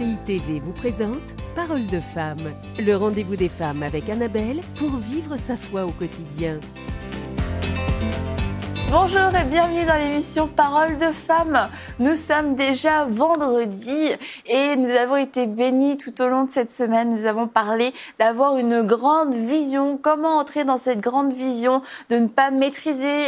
RCI TV vous présente Parole de femme, le rendez-vous des femmes avec Annabelle pour vivre sa foi au quotidien. Bonjour et bienvenue dans l'émission Parole de femmes. Nous sommes déjà vendredi et nous avons été bénis tout au long de cette semaine. Nous avons parlé d'avoir une grande vision, comment entrer dans cette grande vision, de ne pas mépriser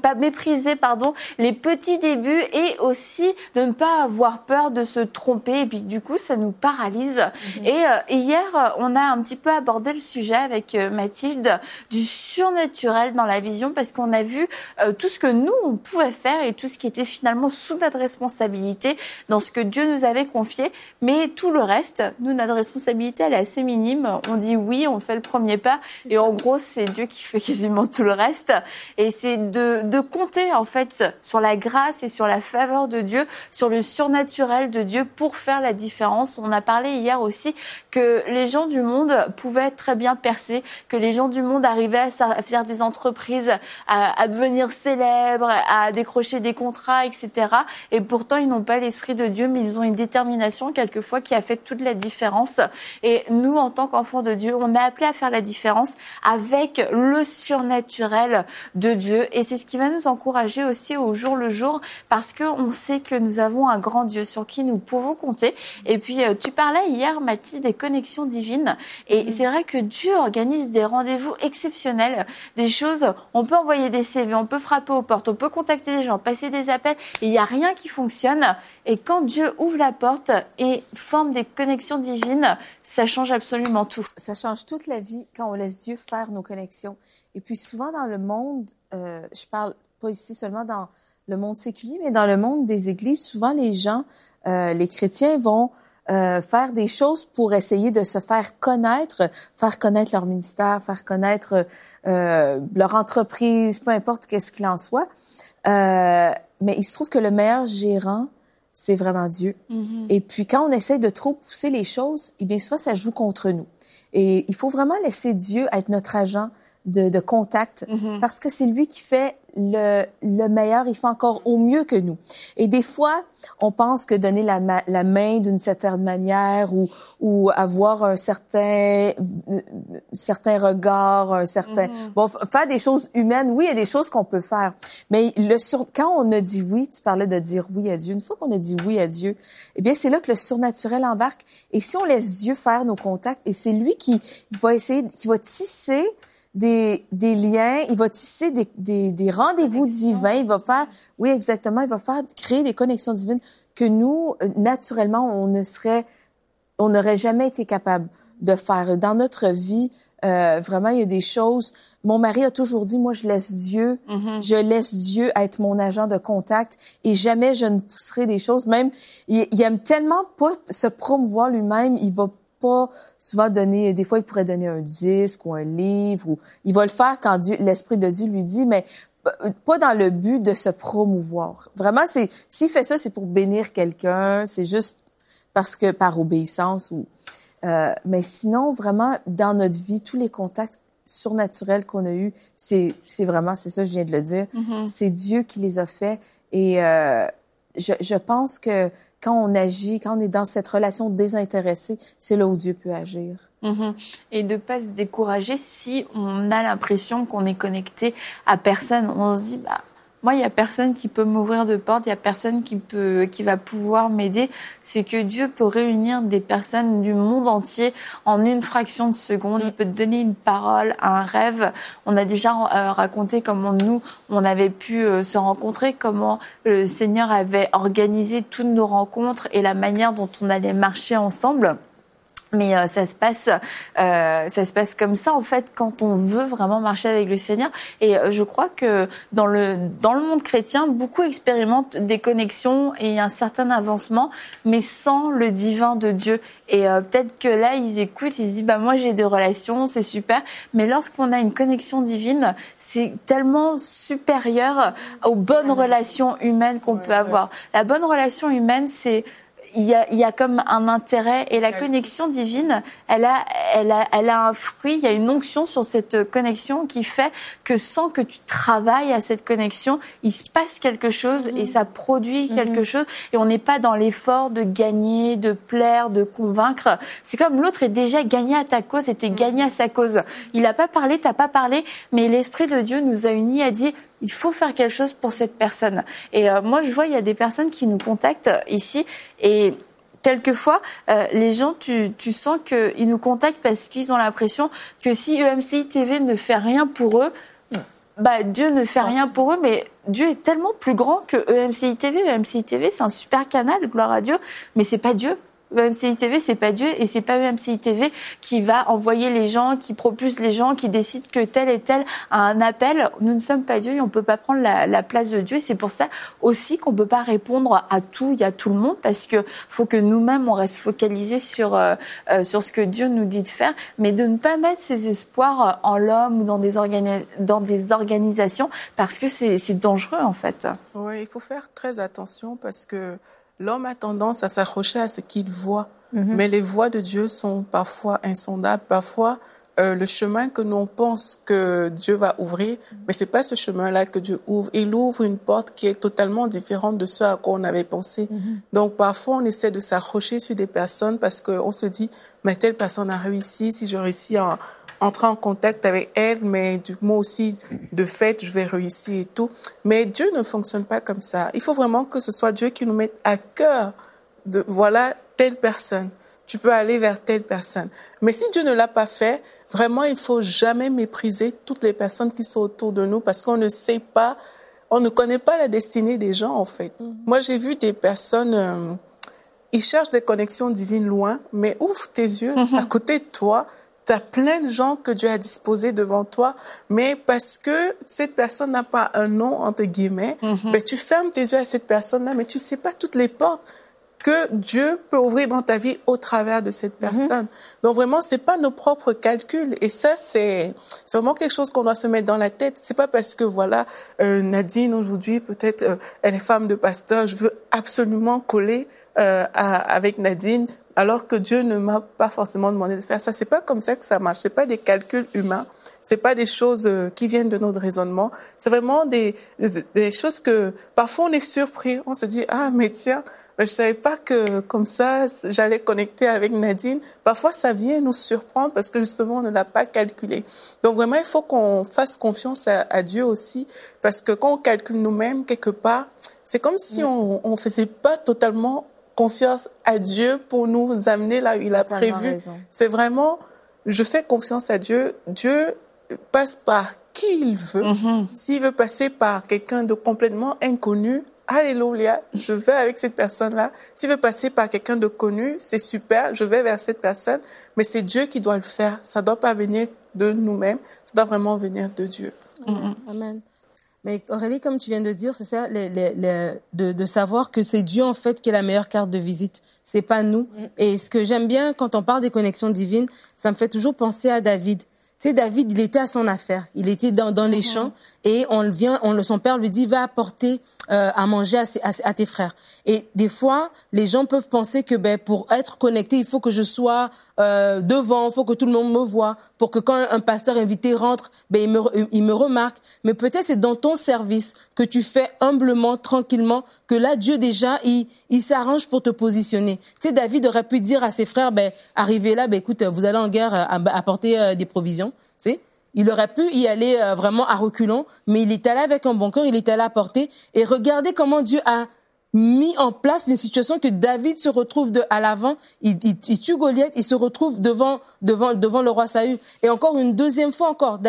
les petits débuts et aussi de ne pas avoir peur de se tromper et puis du coup ça nous paralyse. Et hier on a un petit peu abordé le sujet avec Mathilde du surnaturel dans la vision parce qu'on a vu tout ce que nous, on pouvait faire et tout ce qui était finalement sous notre responsabilité dans ce que Dieu nous avait confié. Mais tout le reste, nous, notre responsabilité, elle est assez minime. On dit oui, on fait le premier pas et en gros, c'est Dieu qui fait quasiment tout le reste. Et c'est de compter en fait sur la grâce et sur la faveur de Dieu, sur le surnaturel de Dieu pour faire la différence. On a parlé hier aussi que les gens du monde pouvaient très bien percer, que les gens du monde arrivaient à faire des entreprises, à devenir célèbres, à décrocher des contrats, etc. Et pourtant, ils n'ont pas l'esprit de Dieu, mais ils ont une détermination quelquefois qui a fait toute la différence. Et nous, en tant qu'enfants de Dieu, on est appelés à faire la différence avec le surnaturel de Dieu. Et c'est ce qui va nous encourager aussi au jour le jour, parce qu'on sait que nous avons un grand Dieu sur qui nous pouvons compter. Et puis, tu parlais hier, Mathilde, des connexions divines. Et c'est vrai que Dieu organise des rendez-vous exceptionnels, des choses, on peut envoyer des CV, on peut frapper aux portes, on peut contacter des gens, passer des appels, et il n'y a rien qui fonctionne. Et quand Dieu ouvre la porte et forme des connexions divines, ça change absolument tout. Ça change toute la vie quand on laisse Dieu faire nos connexions. Et puis souvent dans le monde, je parle pas ici seulement dans le monde séculier, mais dans le monde des églises, souvent les gens, les chrétiens vont faire des choses pour essayer de se faire connaître leur ministère, faire connaître leur entreprise, peu importe qu'est-ce qu'il en soit. Mais il se trouve que le meilleur gérant, c'est vraiment Dieu. Mm-hmm. Et puis, quand on essaie de trop pousser les choses, eh bien, souvent, ça joue contre nous. Et il faut vraiment laisser Dieu être notre agent de contact, parce que c'est lui qui fait le meilleur, il fait encore au mieux que nous. Et des fois, on pense que donner la main d'une certaine manière ou avoir un certain regard, bon, faire des choses humaines, oui, il y a des choses qu'on peut faire. Mais quand on a dit oui, tu parlais de dire oui à Dieu, une fois qu'on a dit oui à Dieu, eh bien, c'est là que le surnaturel embarque. Et si on laisse Dieu faire nos contacts, et c'est lui qui va tisser des liens, il va tisser des rendez-vous divins, il va faire, oui, exactement, il va faire créer des connexions divines que nous, naturellement, on n'aurait jamais été capable de faire. Dans notre vie, vraiment, il y a des choses, mon mari a toujours dit, moi, je laisse Dieu être mon agent de contact et jamais je ne pousserai des choses, même, il aime tellement pas se promouvoir lui-même, il va pas souvent donner, des fois il pourrait donner un disque ou un livre, ou il va le faire quand l'Esprit de Dieu lui dit, mais pas dans le but de se promouvoir. Vraiment, s'il fait ça, c'est pour bénir quelqu'un, c'est juste parce que par obéissance mais sinon, vraiment, dans notre vie, tous les contacts surnaturels qu'on a eus, c'est ça, je viens de le dire, c'est Dieu qui les a faits et je pense que quand on agit, quand on est dans cette relation désintéressée, c'est là où Dieu peut agir. Et de pas se décourager si on a l'impression qu'on est connecté à personne. On se dit, moi, il y a personne qui peut m'ouvrir de porte, il y a personne qui va pouvoir m'aider. C'est que Dieu peut réunir des personnes du monde entier en une fraction de seconde. Il peut te donner une parole, un rêve. On a déjà raconté comment on avait pu se rencontrer, comment le Seigneur avait organisé toutes nos rencontres et la manière dont on allait marcher ensemble. Mais ça se passe comme ça en fait quand on veut vraiment marcher avec le Seigneur. Et je crois que dans le monde chrétien, beaucoup expérimentent des connexions et un certain avancement, mais sans le divin de Dieu. Et peut-être que là ils écoutent, ils se disent moi j'ai des relations, c'est super. Mais lorsqu'on a une connexion divine, c'est tellement supérieur aux bonnes relations humaines qu'on peut avoir. La bonne relation humaine, il y a comme un intérêt et la connexion divine, elle a un fruit, il y a une onction sur cette connexion qui fait que sans que tu travailles à cette connexion, il se passe quelque chose et ça produit quelque chose et on n'est pas dans l'effort de gagner, de plaire, de convaincre. C'est comme l'autre est déjà gagné à ta cause et t'es gagné à sa cause. Il a pas parlé, t'as pas parlé, mais l'Esprit de Dieu nous a unis, a dit il faut faire quelque chose pour cette personne. Et moi, je vois, il y a des personnes qui nous contactent ici et quelquefois, les gens, tu sens qu'ils nous contactent parce qu'ils ont l'impression que si EMCI TV ne fait rien pour eux, Dieu ne fait rien pour eux, mais Dieu est tellement plus grand que EMCI TV. EMCI TV, c'est un super canal, gloire à Dieu, mais c'est pas Dieu. EMCI TV, c'est pas Dieu et c'est pas EMCI TV qui va envoyer les gens, qui propulse les gens, qui décide que tel et tel a un appel. Nous ne sommes pas Dieu et on peut pas prendre la place de Dieu. Et c'est pour ça aussi qu'on peut pas répondre à tout et à tout le monde parce que faut que nous-mêmes on reste focalisés sur ce que Dieu nous dit de faire, mais de ne pas mettre ses espoirs en l'homme ou dans des organisations parce que c'est dangereux en fait. Oui, il faut faire très attention parce que l'homme a tendance à s'accrocher à ce qu'il voit, mais les voies de Dieu sont parfois insondables. Parfois, le chemin que nous on pense que Dieu va ouvrir, mais c'est pas ce chemin-là que Dieu ouvre. Il ouvre une porte qui est totalement différente de ce à quoi on avait pensé. Donc, parfois, on essaie de s'accrocher sur des personnes parce qu'on se dit, mais telle personne a réussi, si je réussis à entrer en contact avec elle, mais moi aussi, de fait, je vais réussir et tout. Mais Dieu ne fonctionne pas comme ça. Il faut vraiment que ce soit Dieu qui nous mette à cœur de, voilà, telle personne. Tu peux aller vers telle personne. Mais si Dieu ne l'a pas fait, vraiment, il faut jamais mépriser toutes les personnes qui sont autour de nous parce qu'on ne sait pas, on ne connaît pas la destinée des gens, en fait. Moi, j'ai vu des personnes, ils cherchent des connexions divines loin, mais ouvre tes yeux à côté de toi. T'as plein de gens que Dieu a disposés devant toi, mais parce que cette personne n'a pas un nom, entre guillemets, ben, tu fermes tes yeux à cette personne-là, mais tu sais pas toutes les portes que Dieu peut ouvrir dans ta vie au travers de cette personne. Donc vraiment, c'est pas nos propres calculs. Et ça, c'est vraiment quelque chose qu'on doit se mettre dans la tête. C'est pas parce que voilà, Nadine aujourd'hui, peut-être, elle est femme de pasteur, je veux absolument coller avec Nadine, alors que Dieu ne m'a pas forcément demandé de le faire. Ça, c'est pas comme ça que ça marche. C'est pas des calculs humains. C'est pas des choses qui viennent de notre raisonnement. C'est vraiment des choses que parfois on est surpris. On se dit mais tiens, je savais pas que comme ça j'allais connecter avec Nadine. Parfois ça vient nous surprendre parce que justement on ne l'a pas calculé. Donc vraiment il faut qu'on fasse confiance à Dieu aussi parce que quand on calcule nous-mêmes quelque part, c'est comme si on faisait pas totalement confiance à Dieu pour nous amener là où il a prévu. C'est vraiment, je fais confiance à Dieu. Dieu passe par qui il veut. S'il veut passer par quelqu'un de complètement inconnu, alléluia, je vais avec cette personne-là. S'il veut passer par quelqu'un de connu, c'est super, je vais vers cette personne. Mais c'est Dieu qui doit le faire. Ça ne doit pas venir de nous-mêmes, ça doit vraiment venir de Dieu. Amen. Mais Aurélie, comme tu viens de dire, c'est ça, de savoir que c'est Dieu en fait qui est la meilleure carte de visite. C'est pas nous. Et ce que j'aime bien quand on parle des connexions divines, ça me fait toujours penser à David. Tu sais, David, il était à son affaire. Il était dans les champs et son père lui dit, va apporter à manger à tes frères. Et des fois, les gens peuvent penser que pour être connecté, il faut que je sois devant, il faut que tout le monde me voit, pour que quand un pasteur invité rentre, il me remarque. Mais peut-être c'est dans ton service que tu fais humblement, tranquillement, que là, Dieu déjà, il s'arrange pour te positionner. Tu sais, David aurait pu dire à ses frères, arrivez là, écoute, vous allez en guerre apporter des provisions. Tu sais, il aurait pu y aller vraiment à reculons, mais il est allé avec un bon cœur, il est allé apporter. Et regardez comment Dieu a mis en place une situation que David se retrouve à l'avant, il tue Goliath, il se retrouve devant le roi Saül. Et encore une deuxième fois encore,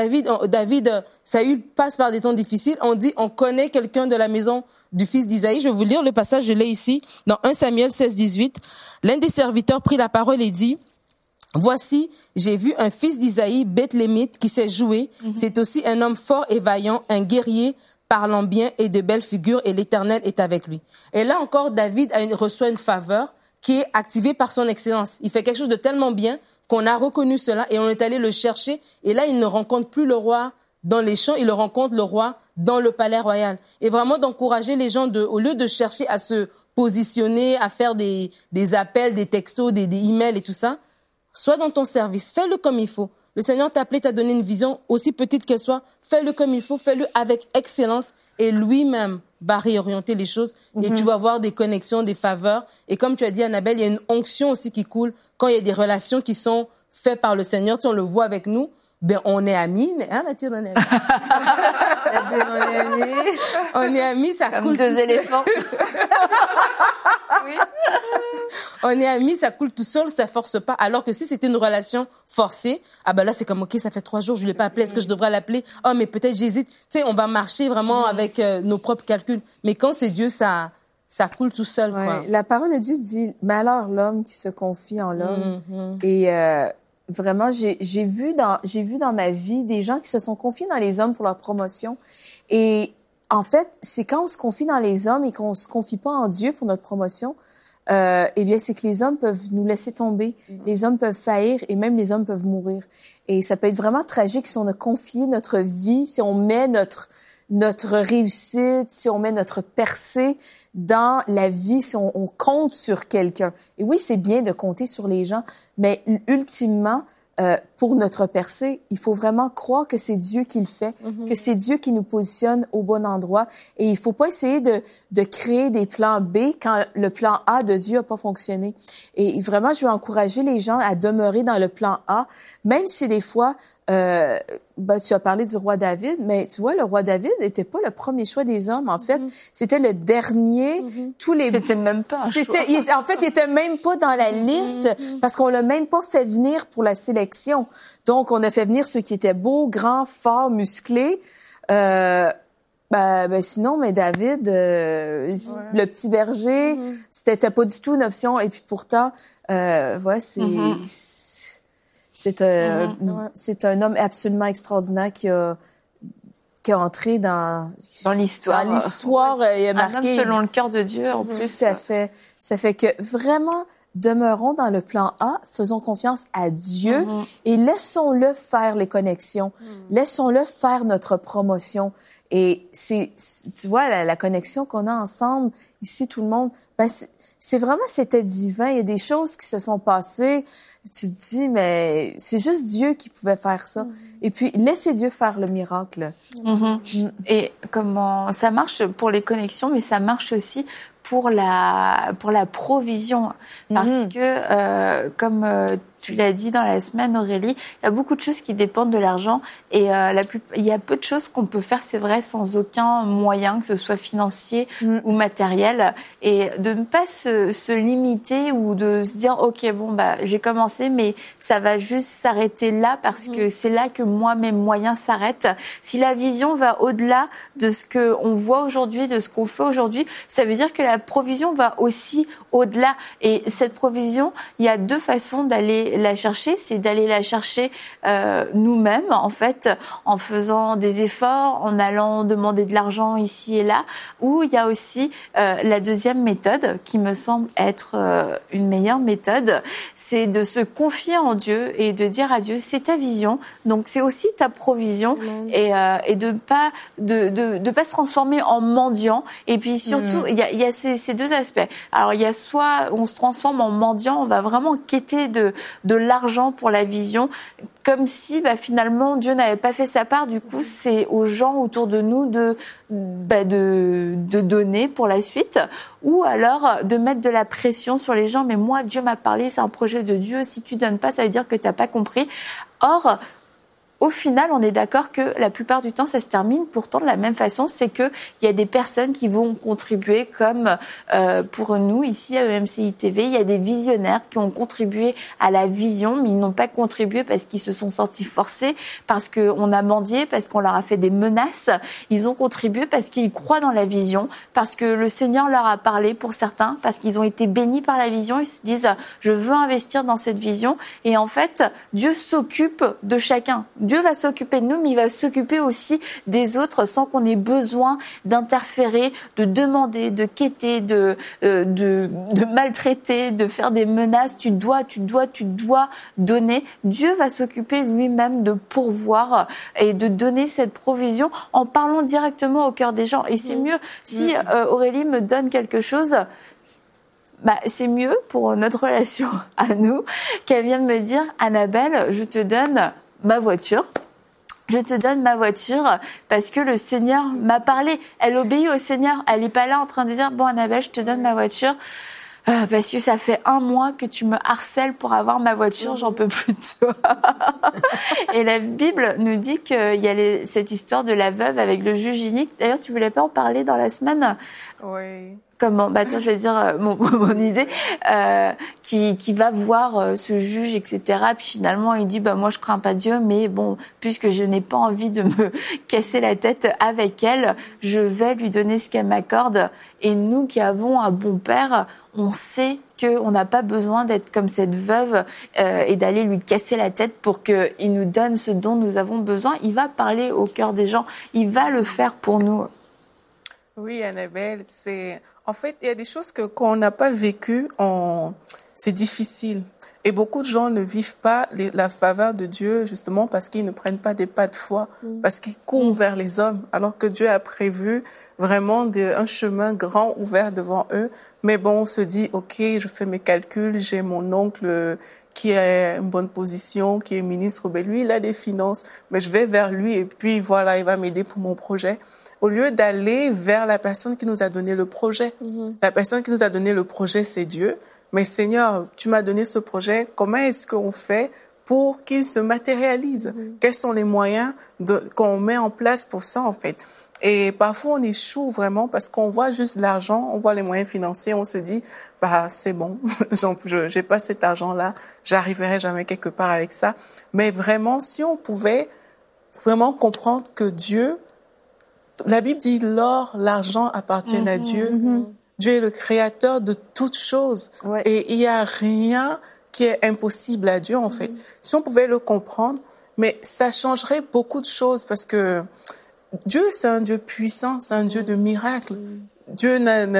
Saül passe par des temps difficiles. On connaît quelqu'un de la maison du fils d'Isaïe. Je vais vous lire le passage, je l'ai ici, dans 1 Samuel 16-18. L'un des serviteurs prit la parole et dit, voici, j'ai vu un fils d'Isaïe, Bethlémite, qui sait jouer. C'est aussi un homme fort et vaillant, un guerrier, parlant bien et de belles figures, et l'Éternel est avec lui. Et là encore, David reçoit une faveur qui est activée par son excellence. Il fait quelque chose de tellement bien qu'on a reconnu cela et on est allé le chercher. Et là, il ne rencontre plus le roi dans les champs, il rencontre le roi dans le palais royal. Et vraiment d'encourager les gens au lieu de chercher à se positionné à faire des appels, des textos, des emails et tout ça. Sois dans ton service, fais-le comme il faut. Le Seigneur t'a appelé, t'a donné une vision, aussi petite qu'elle soit, fais-le comme il faut, fais-le avec excellence et lui-même va réorienter les choses et tu vas avoir des connexions, des faveurs. Et comme tu as dit, Annabelle, il y a une onction aussi qui coule quand il y a des relations qui sont faites par le Seigneur. Si on le voit avec nous, ben on est amis, hein Mathilde, on est amis. On est amis, ça Comme coule. deux éléphants. Oui. On est amis, ça coule tout seul, ça force pas. Alors que si c'était une relation forcée, ah ben là c'est comme ok, ça fait 3 jours, je l'ai pas appelé, est-ce que je devrais l'appeler? Oh mais peut-être j'hésite. Tu sais, on va marcher vraiment avec nos propres calculs. Mais quand c'est Dieu, ça coule tout seul. Ouais. Quoi. La parole de Dieu dit malheur l'homme qui se confie en l'homme. Et vraiment, j'ai vu dans ma vie des gens qui se sont confiés dans les hommes pour leur promotion. Et en fait, c'est quand on se confie dans les hommes et qu'on se confie pas en Dieu pour notre promotion, eh bien, c'est que les hommes peuvent nous laisser tomber, les hommes peuvent faillir et même les hommes peuvent mourir. Et ça peut être vraiment tragique si on a confié notre vie, si on met notre réussite, si on met notre percée dans la vie, si on compte sur quelqu'un. Et oui, c'est bien de compter sur les gens, mais ultimement, pour notre percée, il faut vraiment croire que c'est Dieu qui le fait, que c'est Dieu qui nous positionne au bon endroit. Et il faut pas essayer de créer des plans B quand le plan A de Dieu a pas fonctionné. Et vraiment, je veux encourager les gens à demeurer dans le plan A, même si des fois, tu as parlé du roi David, mais tu vois, le roi David n'était pas le premier choix des hommes. En fait, c'était le dernier. C'était même pas un choix. En fait, il était même pas dans la liste parce qu'on l'a même pas fait venir pour la sélection. Donc, on a fait venir ceux qui étaient beaux, grands, forts, musclés. Sinon, mais David, le petit berger, c'était pas du tout une option. Et puis pourtant, c'est un homme absolument extraordinaire qui a entré dans l'histoire. Dans l'histoire, il a marqué. Un homme selon le cœur de Dieu, en plus. Tout à fait. Ça fait que vraiment, demeurons dans le plan A, faisons confiance à Dieu et laissons-le faire les connexions. Laissons-le faire notre promotion. Et tu vois, la connexion qu'on a ensemble, ici, tout le monde, c'était divin. Il y a des choses qui se sont passées. Tu te dis, mais c'est juste Dieu qui pouvait faire ça. Et puis, laissez Dieu faire le miracle. Et comment ça marche pour les connexions, mais ça marche aussi pour la provision. Parce que, comme tu l'as dit dans la semaine, Aurélie, il y a beaucoup de choses qui dépendent de l'argent et il y a peu de choses qu'on peut faire, c'est vrai, sans aucun moyen, que ce soit financier ou matériel. Et de ne pas se limiter ou de se dire, OK, bon, j'ai commencé, mais ça va juste s'arrêter là parce que c'est là que moi, mes moyens s'arrêtent. Si la vision va au-delà de ce qu'on voit aujourd'hui, de ce qu'on fait aujourd'hui, ça veut dire que la provision va aussi au-delà. Et cette provision, il y a 2 façons d'aller la chercher. C'est d'aller la chercher nous-mêmes, en fait, en faisant des efforts, en allant demander de l'argent ici et là. Ou il y a aussi la deuxième méthode, qui me semble être une meilleure méthode, c'est de se confier en Dieu et de dire à Dieu, c'est ta vision, donc c'est aussi ta provision, et de pas se transformer en mendiant. Et puis surtout, il y a ces 2 aspects. Alors il y a soit on se transforme en mendiant, on va vraiment quêter de l'argent pour la vision, comme si finalement Dieu n'avait pas fait sa part. Du coup, c'est aux gens autour de nous de donner pour la suite, ou alors de mettre de la pression sur les gens. Mais moi, Dieu m'a parlé, c'est un projet de Dieu. Si tu donnes pas, ça veut dire que t'as pas compris. Or, au final, on est d'accord que la plupart du temps, ça se termine pourtant de la même façon. C'est que il y a des personnes qui vont contribuer, comme pour nous ici à EMCI TV, il y a des visionnaires qui ont contribué à la vision, mais ils n'ont pas contribué parce qu'ils se sont sentis forcés, parce qu'on a mendié, parce qu'on leur a fait des menaces. Ils ont contribué parce qu'ils croient dans la vision, parce que le Seigneur leur a parlé pour certains, parce qu'ils ont été bénis par la vision. Ils se disent, je veux investir dans cette vision. Et en fait, Dieu s'occupe de chacun. Dieu va s'occuper de nous, mais il va s'occuper aussi des autres sans qu'on ait besoin d'interférer, de demander, de quêter, de maltraiter, de faire des menaces. Tu dois donner. Dieu va s'occuper lui-même de pourvoir et de donner cette provision en parlant directement au cœur des gens. Et c'est mieux si Aurélie me donne quelque chose, c'est mieux pour notre relation à nous qu'elle vienne me dire, Annabelle, je te donne ma voiture. Je te donne ma voiture parce que le Seigneur m'a parlé. Elle obéit au Seigneur. Elle n'est pas là en train de dire, bon Annabelle, je te donne ma voiture. Parce que ça fait 1 mois que tu me harcèles pour avoir ma voiture, j'en peux plus de toi. Et la Bible nous dit qu'il y a cette histoire de la veuve avec le juge inique. D'ailleurs, tu voulais pas en parler dans la semaine? Oui. Comment? Attends, je vais dire mon idée. Qui va voir ce juge, etc. Puis finalement, il dit, moi, je crains pas Dieu, mais bon, puisque je n'ai pas envie de me casser la tête avec elle, je vais lui donner ce qu'elle m'accorde. Et nous qui avons un bon père, on sait qu'on n'a pas besoin d'être comme cette veuve et d'aller lui casser la tête pour qu'il nous donne ce dont nous avons besoin. Il va parler au cœur des gens. Il va le faire pour nous. Oui, Annabelle, en fait, il y a des choses qu'on n'a pas vécues, c'est difficile. Et beaucoup de gens ne vivent pas la faveur de Dieu justement parce qu'ils ne prennent pas des pas de foi, parce qu'ils courent vers les hommes, alors que Dieu a prévu vraiment un chemin grand ouvert devant eux. Mais bon, on se dit, ok, je fais mes calculs, j'ai mon oncle qui a une bonne position, qui est ministre, lui, il a des finances, mais je vais vers lui et puis voilà, il va m'aider pour mon projet. Au lieu d'aller vers la personne qui nous a donné le projet. La personne qui nous a donné le projet, c'est Dieu. Mais Seigneur, tu m'as donné ce projet, comment est-ce qu'on fait pour qu'il se matérialise? Quels sont les moyens qu'on met en place pour ça, en fait? Et parfois, on échoue vraiment parce qu'on voit juste l'argent, on voit les moyens financiers, on se dit, c'est bon, j'ai pas cet argent-là, j'arriverai jamais quelque part avec ça. Mais vraiment, si on pouvait vraiment comprendre que Dieu, la Bible dit l'or, l'argent appartiennent à Dieu. Dieu est le créateur de toutes choses. Ouais. Et il n'y a rien qui est impossible à Dieu, en fait. Si on pouvait le comprendre, mais ça changerait beaucoup de choses parce que Dieu, c'est un Dieu puissant, c'est un Dieu de miracles. Dieu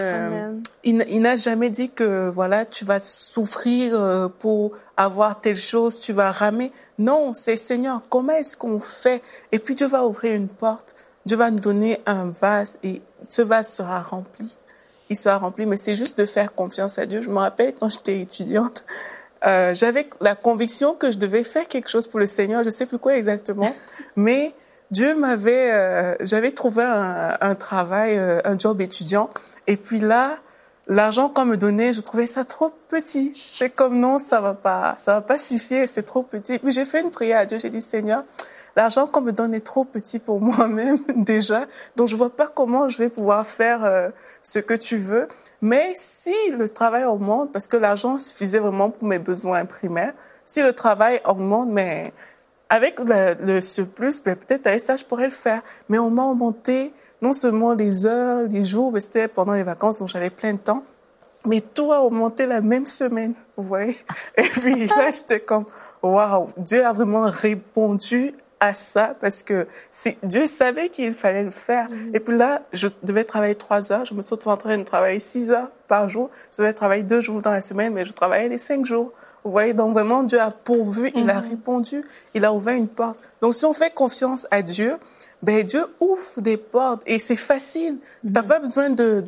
il n'a jamais dit que voilà, tu vas souffrir pour avoir telle chose, tu vas ramer. Non, c'est Seigneur, comment est-ce qu'on fait? Et puis Dieu va ouvrir une porte. Dieu va nous donner un vase et ce vase sera rempli. Il sera rempli, mais c'est juste de faire confiance à Dieu. Je me rappelle quand j'étais étudiante, j'avais la conviction que je devais faire quelque chose pour le Seigneur. Je sais plus quoi exactement, mais Dieu j'avais trouvé un travail, un job étudiant. Et puis là, l'argent qu'on me donnait, je trouvais ça trop petit. J'étais comme non, ça va pas suffire, c'est trop petit. Puis j'ai fait une prière à Dieu. J'ai dit Seigneur, l'argent qu'on me donne est trop petit pour moi-même déjà, donc je vois pas comment je vais pouvoir faire ce que tu veux. Mais si le travail augmente, parce que l'argent suffisait vraiment pour mes besoins primaires, si le travail augmente, mais avec le surplus, peut-être avec ça je pourrais le faire. Mais on m'a augmenté non seulement les heures, les jours, mais c'était pendant les vacances, donc j'avais plein de temps. Mais tout a augmenté la même semaine, vous voyez. Et puis là, j'étais comme, waouh, Dieu a vraiment répondu à ça parce que Dieu savait qu'il fallait le faire. Et puis là, je devais travailler 3 heures. Je me suis en train de travailler 6 heures par jour. Je devais travailler 2 jours dans la semaine, mais je travaillais les 5 jours. Vous voyez, donc vraiment, Dieu a pourvu, il a répondu, il a ouvert une porte. Donc si on fait confiance à Dieu, Dieu ouvre des portes et c'est facile. T'as pas besoin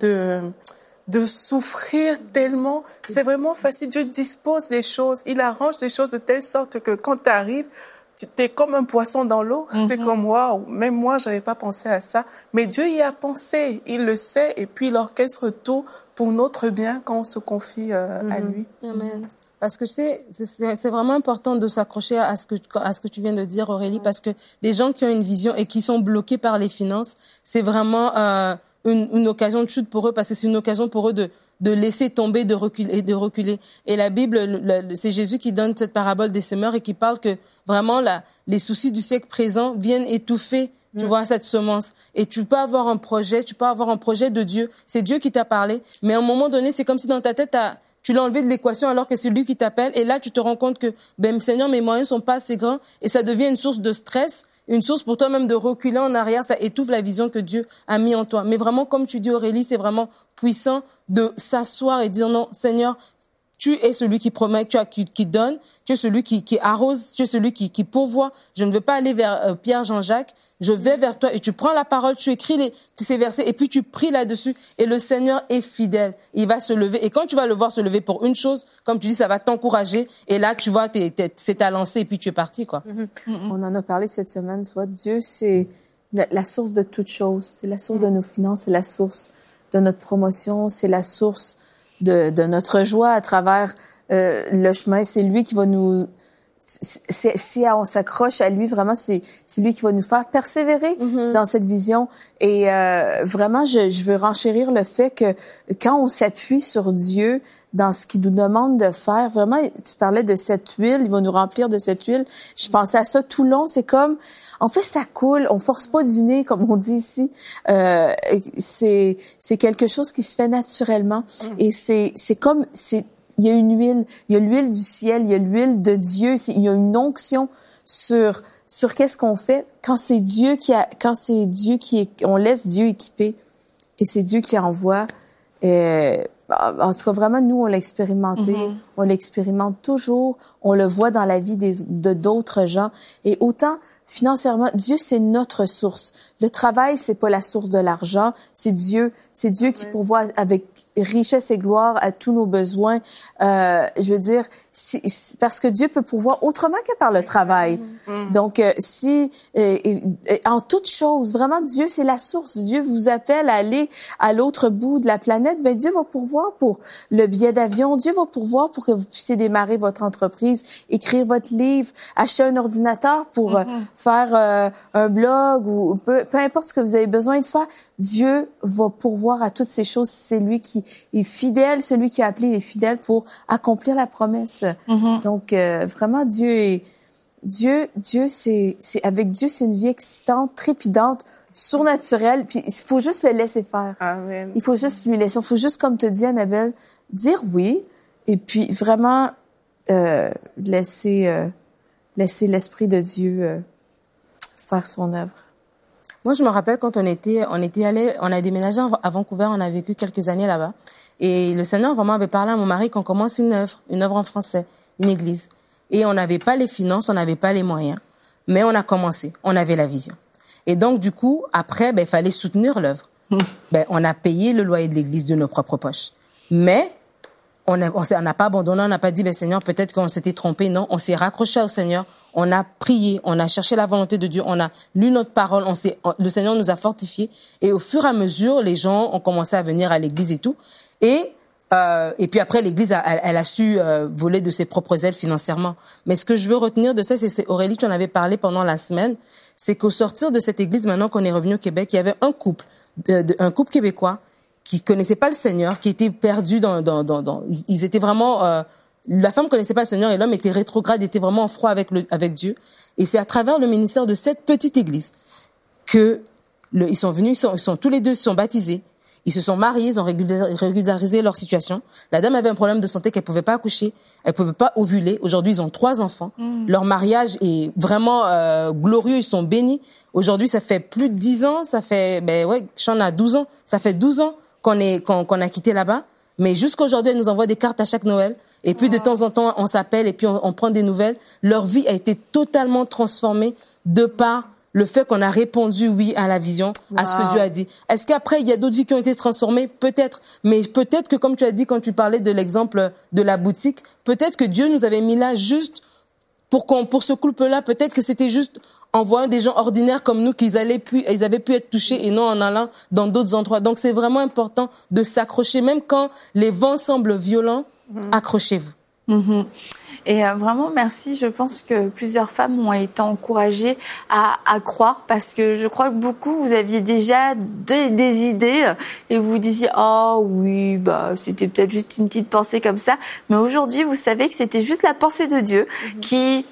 de souffrir tellement. C'est vraiment facile. Dieu dispose des choses. Il arrange des choses de telle sorte que quand tu arrives, t'es comme un poisson dans l'eau. T'es comme, waouh, même moi, j'avais pas pensé à ça. Mais Dieu y a pensé. Il le sait. Et puis, il orchestre tout pour notre bien quand on se confie à lui. Amen. Parce que tu sais, c'est vraiment important de s'accrocher à ce que tu viens de dire, Aurélie, parce que les gens qui ont une vision et qui sont bloqués par les finances, c'est vraiment une occasion de chute pour eux, parce que c'est une occasion pour eux de laisser tomber, de reculer. Et la Bible, c'est Jésus qui donne cette parabole des semeurs et qui parle que vraiment les soucis du siècle présent viennent étouffer, tu vois, cette semence. Et tu peux avoir un projet de Dieu. C'est Dieu qui t'a parlé. Mais à un moment donné, c'est comme si dans ta tête, tu l'as enlevé de l'équation alors que c'est lui qui t'appelle. Et là, tu te rends compte que, Seigneur, mes moyens sont pas assez grands. Et ça devient une source de stress, une source pour toi-même de reculer en arrière. Ça étouffe la vision que Dieu a mis en toi. Mais vraiment, comme tu dis, Aurélie, c'est vraiment puissant de s'asseoir et dire non, Seigneur, Tu es celui qui promet, qui donne, tu es celui qui arrose, tu es celui qui pourvoit. Je ne veux pas aller vers Pierre, Jean-Jacques, je vais vers toi et tu prends la parole, tu écris ces versets et puis tu pries là-dessus et le Seigneur est fidèle. Il va se lever et quand tu vas le voir se lever pour une chose, comme tu dis, ça va t'encourager et là, tu vois, c'est ta lancée et puis tu es parti, quoi. On en a parlé cette semaine, tu vois, Dieu, c'est la source de toutes choses. C'est la source de nos finances, c'est la source de notre promotion, c'est la source de notre joie à travers le chemin. C'est lui qui va nous... Si on s'accroche à lui, vraiment, c'est lui qui va nous faire persévérer dans cette vision. Et vraiment, je veux renchérir le fait que quand on s'appuie sur Dieu dans ce qu'il nous demande de faire, vraiment, tu parlais de cette huile, il va nous remplir de cette huile. Je pensais à ça tout le long. C'est comme, en fait, ça coule. On force pas du nez, comme on dit ici. C'est quelque chose qui se fait naturellement. Et c'est comme, il y a une huile, il y a l'huile du ciel, il y a l'huile de Dieu, il y a une onction sur qu'est-ce qu'on fait quand c'est Dieu on laisse Dieu équiper et c'est Dieu qui envoie. En tout cas, vraiment, nous, on l'a expérimenté, on l'expérimente toujours, on le voit dans la vie de d'autres gens. Et autant, financièrement, Dieu, c'est notre source. Le travail, c'est pas la source de l'argent, c'est Dieu. C'est Dieu qui pourvoit avec richesse et gloire à tous nos besoins. Je veux dire, parce que Dieu peut pourvoir autrement que par le travail. Donc, en toute chose, vraiment, Dieu, c'est la source. Dieu vous appelle à aller à l'autre bout de la planète. Ben, Dieu va pourvoir pour le billet d'avion. Dieu va pourvoir pour que vous puissiez démarrer votre entreprise, écrire votre livre, acheter un ordinateur pour faire un blog ou peu importe ce que vous avez besoin de faire. Dieu va pourvoir à toutes ces choses. C'est lui qui est fidèle, celui qui a appelé est fidèle pour accomplir la promesse. Donc, vraiment, Dieu, c'est avec Dieu, c'est une vie excitante, trépidante, surnaturelle. Puis, il faut juste le laisser faire. Amen. Il faut juste lui laisser. Il faut juste, comme te dit Annabelle, dire oui. Et puis, vraiment, laisser l'Esprit de Dieu faire son œuvre. Moi, je me rappelle quand on a déménagé à Vancouver, on a vécu quelques années là-bas. Et le Seigneur vraiment avait parlé à mon mari qu'on commence une œuvre en français, une église. Et on n'avait pas les finances, on n'avait pas les moyens. Mais on a commencé, on avait la vision. Et donc, du coup, après, il fallait soutenir l'œuvre. On a payé le loyer de l'église de nos propres poches. Mais on n'a pas abandonné, on n'a pas dit, Seigneur, peut-être qu'on s'était trompé. Non, on s'est raccroché au Seigneur. On a prié, on a cherché la volonté de Dieu, on a lu notre parole, le Seigneur nous a fortifiés. Et au fur et à mesure, les gens ont commencé à venir à l'église et tout. Et puis après, l'église, elle a su voler de ses propres ailes financièrement. Mais ce que je veux retenir de ça, c'est Aurélie, tu en avais parlé pendant la semaine, c'est qu'au sortir de cette église, maintenant qu'on est revenu au Québec, il y avait un couple québécois qui connaissait pas le Seigneur, qui était perdu ils étaient vraiment, la femme connaissait pas le Seigneur et l'homme était rétrograde, était vraiment en froid avec Dieu. Et c'est à travers le ministère de cette petite église que ils sont venus, ils sont tous les deux se sont baptisés. Ils se sont mariés, ils ont régularisé leur situation. La dame avait un problème de santé qu'elle pouvait pas accoucher, elle pouvait pas ovuler. Aujourd'hui, ils ont 3 enfants. Leur mariage est vraiment glorieux, ils sont bénis. Aujourd'hui, ça fait plus de 10 ans, ça fait Sean a 12 ans, ça fait 12 ans qu'on a quitté là-bas. Mais jusqu'aujourd'hui, elle nous envoie des cartes à chaque Noël. Et puis, de temps en temps, on s'appelle et puis on prend des nouvelles. Leur vie a été totalement transformée de par le fait qu'on a répondu oui à la vision, à ce que Dieu a dit. Est-ce qu'après, il y a d'autres vies qui ont été transformées? Peut-être. Mais peut-être que, comme tu as dit quand tu parlais de l'exemple de la boutique, peut-être que Dieu nous avait mis là juste pour ce couple-là. Peut-être que c'était juste en voyant des gens ordinaires comme nous ils avaient pu être touchés et non en allant dans d'autres endroits. Donc, c'est vraiment important de s'accrocher. Même quand les vents semblent violents, accrochez-vous. Et vraiment, merci. Je pense que plusieurs femmes ont été encouragées à croire parce que je crois que beaucoup, vous aviez déjà des idées et vous disiez « Oh oui, c'était peut-être juste une petite pensée comme ça. » Mais aujourd'hui, vous savez que c'était juste la pensée de Dieu qui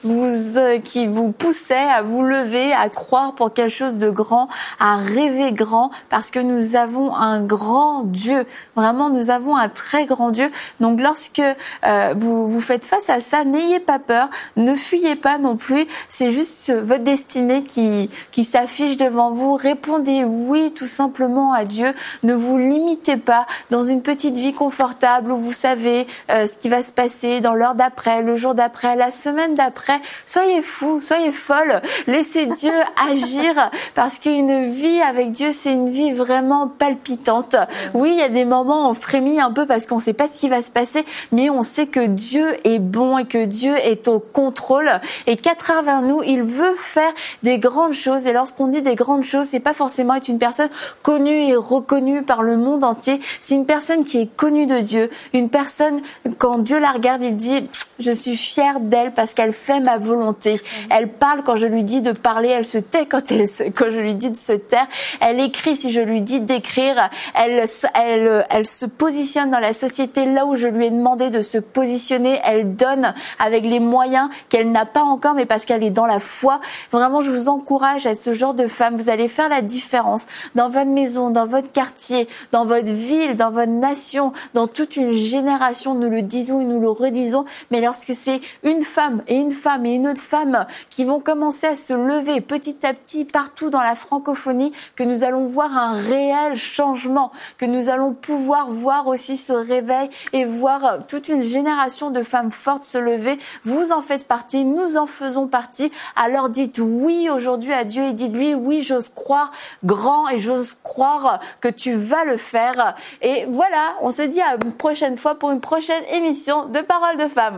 vous poussait à vous lever, à croire pour quelque chose de grand, à rêver grand parce que nous avons un grand Dieu. Vraiment, nous avons un très grand Dieu. Donc, lorsque vous faites face à ça, ça, n'ayez pas peur, ne fuyez pas non plus, c'est juste votre destinée qui s'affiche devant vous. Répondez oui tout simplement à Dieu, ne vous limitez pas dans une petite vie confortable où vous savez ce qui va se passer dans l'heure d'après, le jour d'après, la semaine d'après. Soyez fous, soyez folles, laissez Dieu agir, parce qu'une vie avec Dieu, c'est une vie vraiment palpitante. Oui, il y a des moments où on frémit un peu parce qu'on ne sait pas ce qui va se passer, mais on sait que Dieu est bon et que Dieu est au contrôle et qu'à travers nous, il veut faire des grandes choses. Et lorsqu'on dit des grandes choses, c'est pas forcément être une personne connue et reconnue par le monde entier. C'est une personne qui est connue de Dieu. Une personne, quand Dieu la regarde, il dit « Je suis fière d'elle parce qu'elle fait ma volonté. Elle parle quand je lui dis de parler, elle se tait quand je lui dis de se taire. Elle écrit si je lui dis d'écrire. Elle se positionne dans la société là où je lui ai demandé de se positionner. Elle donne avec les moyens qu'elle n'a pas encore, mais parce qu'elle est dans la foi. Vraiment, je vous encourage à être ce genre de femme. Vous allez faire la différence dans votre maison, dans votre quartier, dans votre ville, dans votre nation, dans toute une génération. Nous le disons et nous le redisons, mais lorsque c'est une femme et une autre femme qui vont commencer à se lever petit à petit partout dans la francophonie, que nous allons voir un réel changement, que nous allons pouvoir voir aussi ce réveil et voir toute une génération de femmes fortes se lever. Vous en faites partie, nous en faisons partie. Alors dites oui aujourd'hui à Dieu et dites-lui oui, j'ose croire grand et j'ose croire que tu vas le faire. Et voilà, on se dit à une prochaine fois pour une prochaine émission de Paroles de Femmes.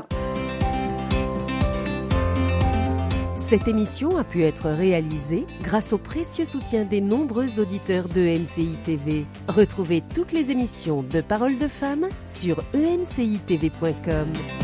Cette émission a pu être réalisée grâce au précieux soutien des nombreux auditeurs de MCI TV. Retrouvez toutes les émissions de Paroles de Femmes sur emcitv.com.